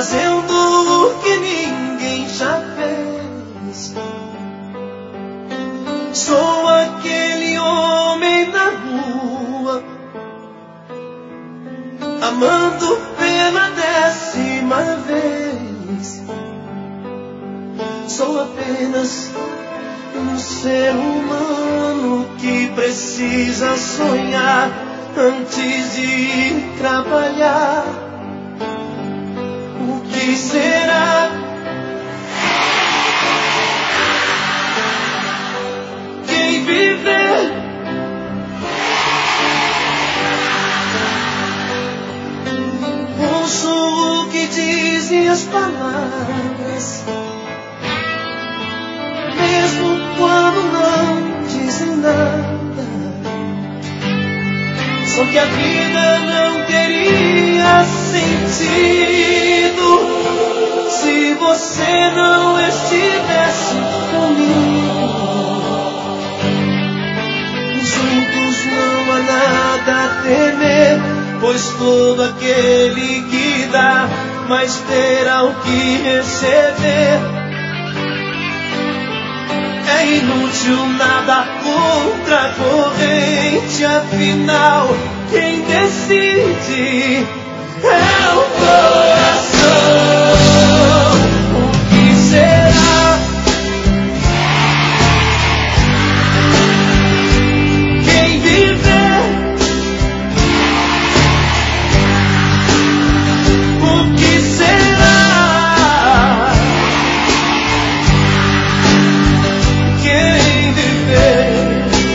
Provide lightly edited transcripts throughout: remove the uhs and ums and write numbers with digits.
fazendo o que ninguém já fez. Sou aquele homem na rua, amando pela 10ª vez. Sou apenas um ser humano que precisa sonhar antes de ir trabalhar. O que será? Quem viver ouço o que dizem as palavras, mesmo quando não dizem nada. Só que a vida não teria sentido se você não estivesse comigo. Juntos não há nada a temer, pois todo aquele que dá mais terá o que receber. É inútil nada contra a corrente, afinal quem decide é o coração. O que será? Quem viver? O que será? Quem viver?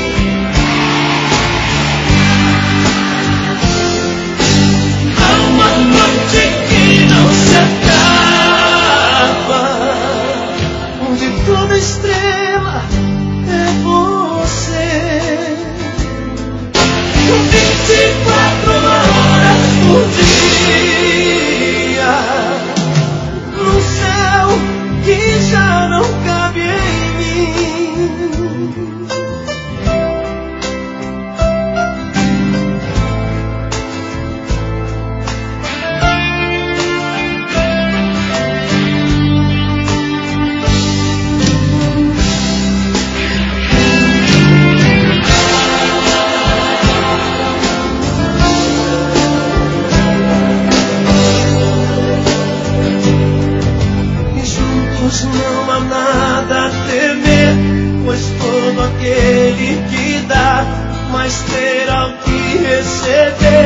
Há uma noite que não se acaba, onde toda estrela é você. 24 horas por dia, num céu que já não cabe em mim. E juntos não há nada a temer, pois todo aquele que dá mais terá o que receber.